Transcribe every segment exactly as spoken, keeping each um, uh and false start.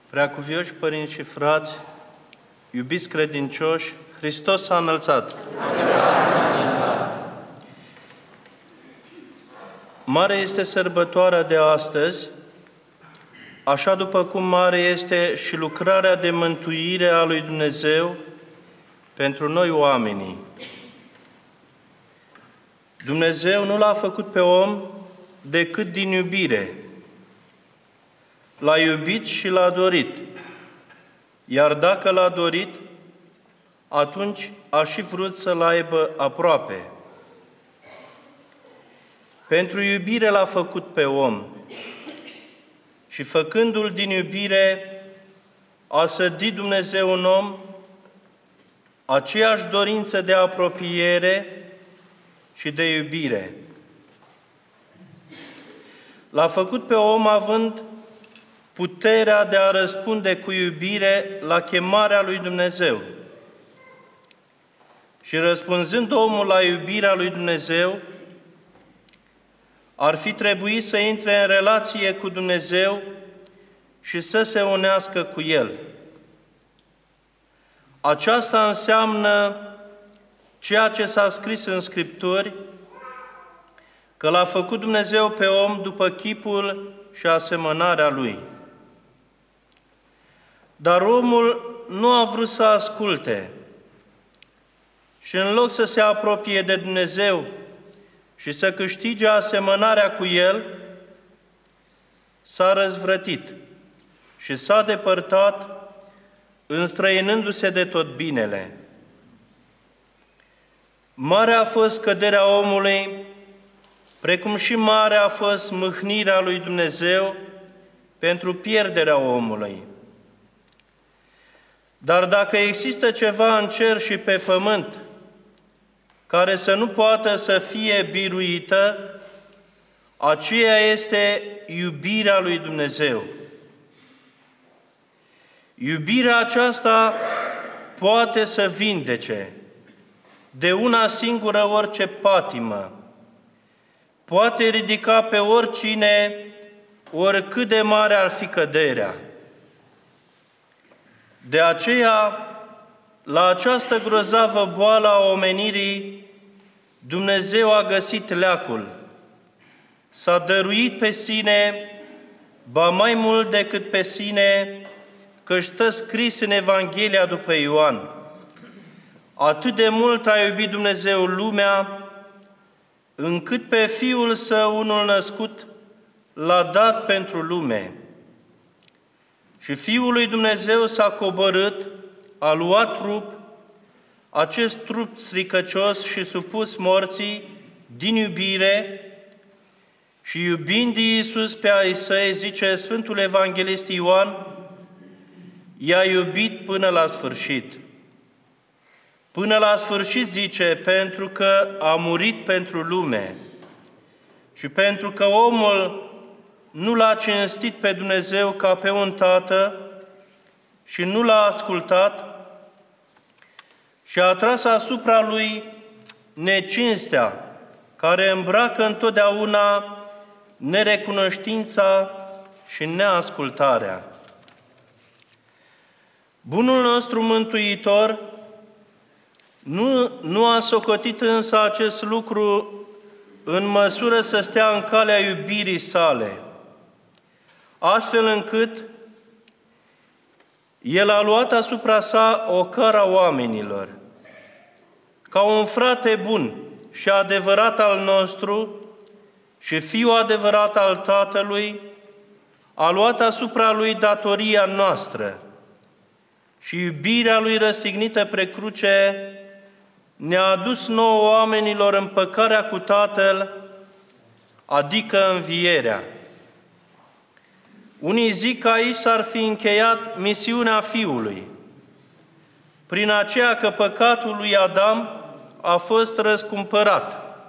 Preacuvioși părinți și frați, iubiți credincioși, Hristos s-a înălțat. Mare este sărbătoarea de astăzi, așa după cum mare este și lucrarea de mântuire a lui Dumnezeu pentru noi oamenii. Dumnezeu nu l-a făcut pe om decât din iubire. L-a iubit și l-a dorit. Iar dacă l-a dorit, atunci a și vrut să-l aibă aproape. Pentru iubire l-a făcut pe om și făcându-l din iubire a sădit Dumnezeu în om aceeași dorință de apropiere și de iubire. L-a făcut pe om având puterea de a răspunde cu iubire la chemarea lui Dumnezeu. Și răspunzând omul la iubirea lui Dumnezeu, ar fi trebuit să intre în relație cu Dumnezeu și să se unească cu El. Aceasta înseamnă ceea ce s-a scris în Scripturi, că l-a făcut Dumnezeu pe om după chipul și asemănarea Lui. Dar omul nu a vrut să asculte și în loc să se apropie de Dumnezeu și să câștige asemănarea cu El, s-a răzvrătit și s-a depărtat, înstrăinându-se de tot binele. Mare a fost căderea omului, precum și mare a fost mâhnirea lui Dumnezeu pentru pierderea omului. Dar dacă există ceva în cer și pe pământ care să nu poată să fie biruită, aceea este iubirea lui Dumnezeu. Iubirea aceasta poate să vindece de una singură orice patimă, poate ridica pe oricine, oricât de mare ar fi căderea. De aceea, la această grozavă boală a omenirii, Dumnezeu a găsit leacul. S-a dăruit pe sine, ba mai mult decât pe sine, că stă scris în Evanghelia după Ioan. Atât de mult a iubit Dumnezeu lumea, încât pe Fiul Său unul născut l-a dat pentru lume. Și Fiul lui Dumnezeu s-a coborât, a luat trup, acest trup stricăcios și supus morții, din iubire, și iubind Iisus pe ai Săi, zice Sfântul Evanghelist Ioan, i-a iubit până la sfârșit. Până la sfârșit, zice, pentru că a murit pentru lume și pentru că omul nu l-a cinstit pe Dumnezeu ca pe un tată și nu l-a ascultat și a tras asupra lui necinstea, care îmbracă întotdeauna nerecunoștința și neascultarea. Bunul nostru Mântuitor nu, nu a socotit însă acest lucru în măsură să stea în calea iubirii sale, astfel încât El a luat asupra sa ocara oamenilor. Ca un frate bun și adevărat al nostru și fiu adevărat al Tatălui, a luat asupra Lui datoria noastră și iubirea Lui răstignită pre cruce ne-a adus nouă oamenilor împăcarea cu Tatăl, adică învierea. Unii zic că aici s-ar fi încheiat misiunea Fiului, prin aceea că păcatul lui Adam a fost răscumpărat.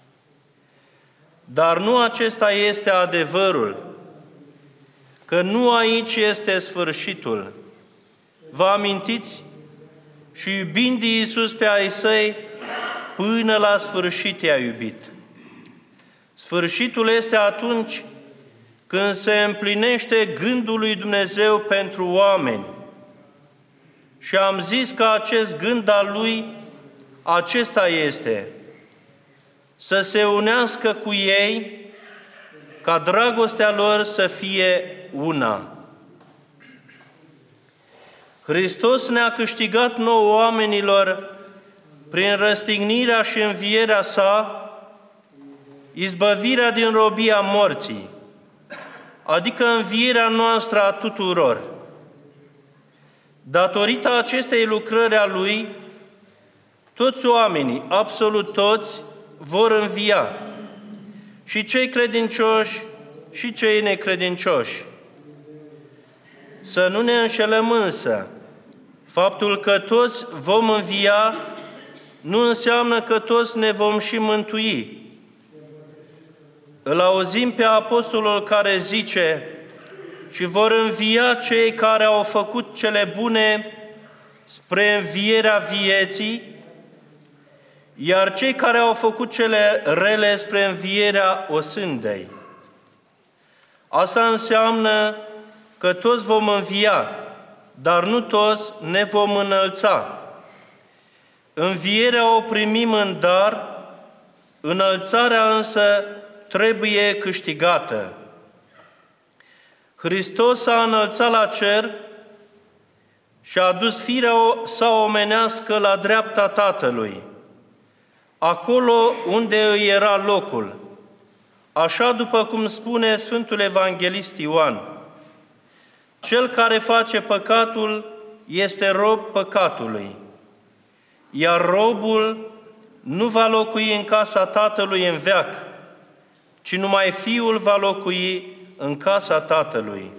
Dar nu acesta este adevărul, că nu aici este sfârșitul. Vă amintiți? Și iubind Iisus pe ai Săi, până la sfârșit i-a iubit. Sfârșitul este atunci când se împlinește gândul lui Dumnezeu pentru oameni. Și am zis că acest gând al lui, acesta este: să se unească cu ei, ca dragostea lor să fie una. Hristos ne-a câștigat nouă oamenilor, prin răstignirea și învierea sa, izbăvirea din robia morții, adică învierea noastră a tuturor. Datorită acestei lucrări a Lui, toți oamenii, absolut toți, vor învia, și cei credincioși și cei necredincioși. Să nu ne înșelăm însă, faptul că toți vom învia nu înseamnă că toți ne vom și mântui. Îl auzim pe apostolul care zice: și vor învia cei care au făcut cele bune spre învierea vieții, iar cei care au făcut cele rele spre învierea osândei. Asta înseamnă că toți vom învia, dar nu toți ne vom înălța. Învierea o primim în dar, înălțarea însă trebuie câștigată. Hristos s-a înălțat la cer și a dus firea sa omenească la dreapta Tatălui, acolo unde îi era locul, așa după cum spune Sfântul Evanghelist Ioan: cel care face păcatul este rob păcatului, iar robul nu va locui în casa Tatălui în veac, ci numai Fiul va locui în casa Tatălui.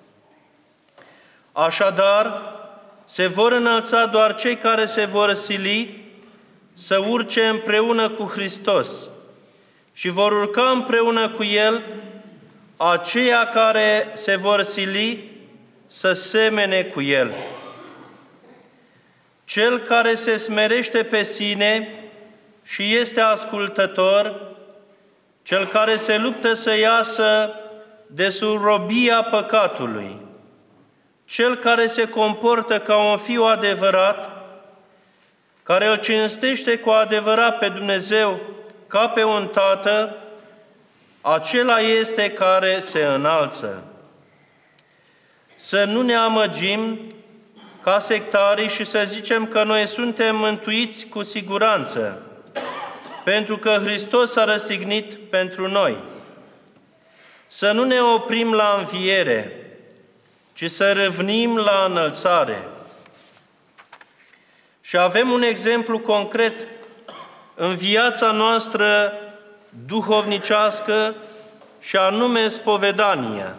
Așadar, se vor înălța doar cei care se vor sili să urce împreună cu Hristos și vor urca împreună cu El aceia care se vor sili să semene cu El. Cel care se smerește pe sine și este ascultător, cel care se luptă să iasă de sub robia păcatului, cel care se comportă ca un fiu adevărat, care îl cinstește cu adevărat pe Dumnezeu ca pe un tată, acela este care se înalță. Să nu ne amăgim ca sectarii și să zicem că noi suntem mântuiți cu siguranță, pentru că Hristos s-a răstignit pentru noi. Să nu ne oprim la înviere, ci să râvnim la înălțare. Și avem un exemplu concret în viața noastră duhovnicească, și anume spovedania.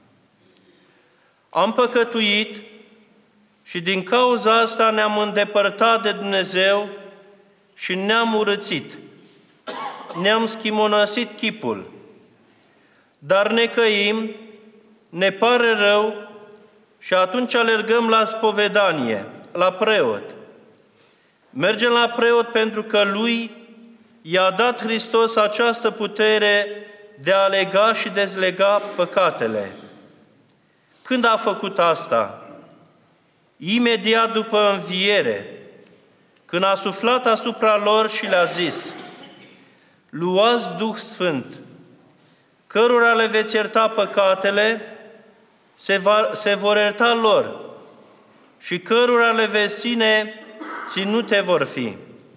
Am păcătuit și din cauza asta ne-am îndepărtat de Dumnezeu și ne-am urățit. Ne-am schimonosit chipul, dar ne căim, ne pare rău și atunci alergăm la spovedanie, la preot. Mergem la preot pentru că lui i-a dat Hristos această putere de a lega și dezlega păcatele. Când a făcut asta? Imediat după înviere, când a suflat asupra lor și le-a zis: luați Duh Sfânt, cărora le veți ierta păcatele, se, va, se vor ierta lor, și cărora le veți ține, ținute vor fi.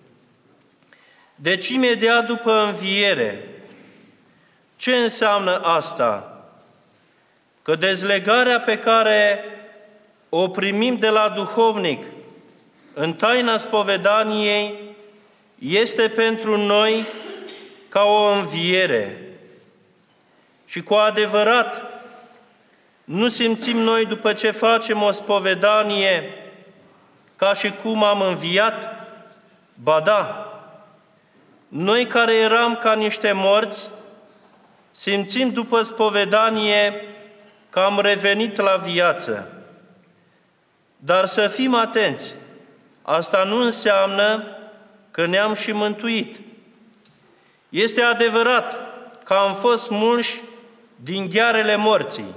Deci, imediat după înviere, ce înseamnă asta? Că dezlegarea pe care o primim de la duhovnic în taina spovedaniei este pentru noi ca o înviere. Și cu adevărat, nu simțim noi după ce facem o spovedanie ca și cum am înviat? Ba da! Noi care eram ca niște morți, simțim după spovedanie că am revenit la viață. Dar să fim atenți, asta nu înseamnă că ne-am și mântuit. Este adevărat că am fost smulși din ghearele morții.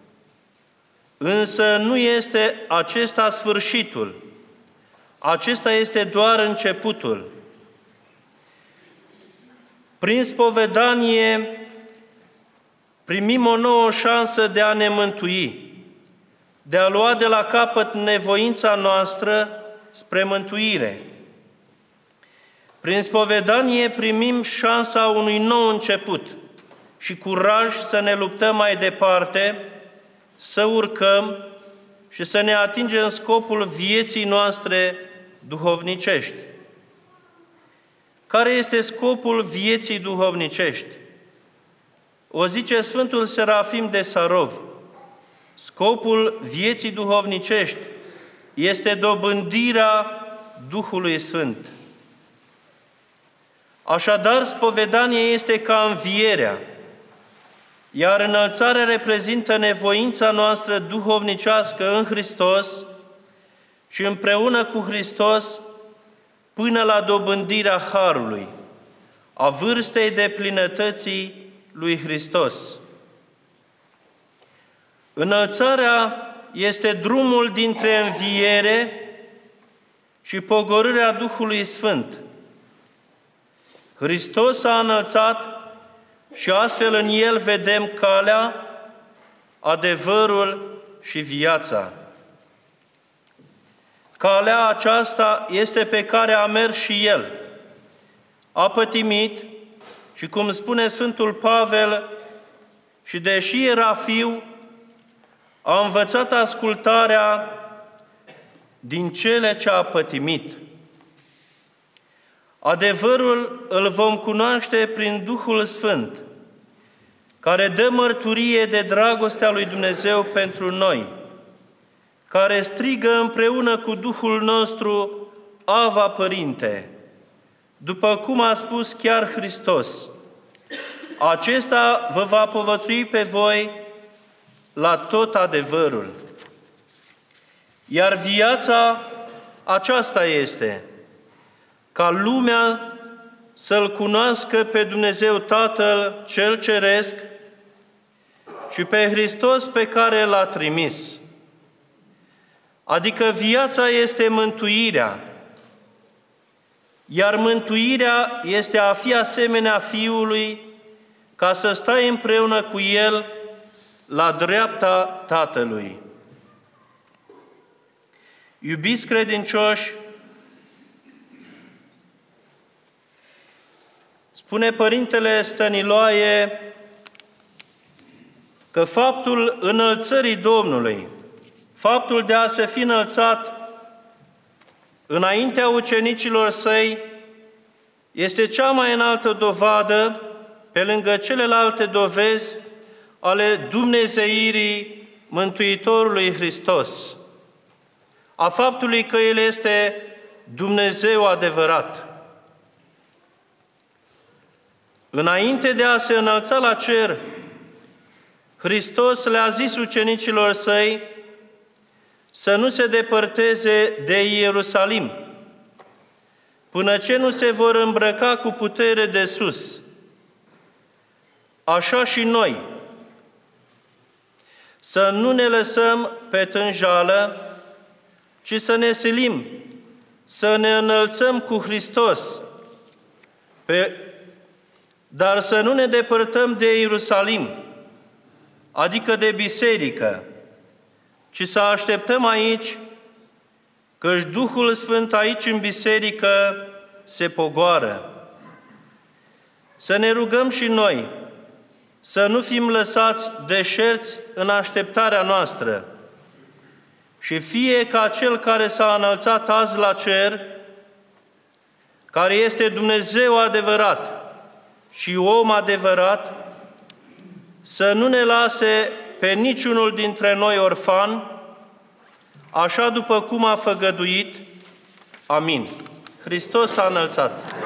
Însă nu este acesta sfârșitul. Acesta este doar începutul. Prin spovedanie primim o nouă șansă de a ne mântui, de a lua de la capăt nevoința noastră spre mântuire. Prin spovedanie primim șansa unui nou început și curaj să ne luptăm mai departe, să urcăm și să ne atingem scopul vieții noastre duhovnicești. Care este scopul vieții duhovnicești? O zice Sfântul Serafim de Sarov: scopul vieții duhovnicești este dobândirea Duhului Sfânt. Așadar, spovedania este ca învierea, iar înălțarea reprezintă nevoința noastră duhovnicească în Hristos și împreună cu Hristos până la dobândirea Harului, a vârstei deplinătății lui Hristos. Înălțarea este drumul dintre înviere și pogorârea Duhului Sfânt. Hristos a înălțat și astfel în El vedem calea, adevărul și viața. Calea aceasta este pe care a mers și El. A pătimit și, cum spune Sfântul Pavel, și deși era fiu, a învățat ascultarea din cele ce a pătimit. Adevărul îl vom cunoaște prin Duhul Sfânt, care dă mărturie de dragostea lui Dumnezeu pentru noi, care strigă împreună cu Duhul nostru: Ava, Părinte! După cum a spus chiar Hristos, acesta vă va povățui pe voi la tot adevărul. Iar viața aceasta este: ca lumea să-L cunoască pe Dumnezeu Tatăl Cel Ceresc și pe Hristos pe care L-a trimis. Adică viața este mântuirea, iar mântuirea este a fi asemenea Fiului, ca să stai împreună cu El la dreapta Tatălui. Iubiți credincioși, spune Părintele Stăniloae că faptul înălțării Domnului, faptul de a se fi înălțat înaintea ucenicilor Săi, este cea mai înaltă dovadă, pe lângă celelalte dovezi, ale dumnezeirii Mântuitorului Hristos, a faptului că El este Dumnezeu adevărat. Înainte de a se înălța la cer, Hristos le-a zis ucenicilor Săi să nu se depărteze de Ierusalim, până ce nu se vor îmbrăca cu putere de sus. Așa și noi, să nu ne lăsăm pe tânjală, ci să ne silim, să ne înălțăm cu Hristos, pe, dar să nu ne depărtăm de Ierusalim, adică de biserică, ci să așteptăm aici, căci Duhul Sfânt aici în biserică se pogoară. Să ne rugăm și noi, să nu fim lăsați deșerți în așteptarea noastră, și fie ca Cel care s-a înălțat azi la cer, care este Dumnezeu adevărat și om adevărat, să nu ne lase pe niciunul dintre noi orfan, așa după cum a făgăduit. Amin. Hristos s-a înălțat.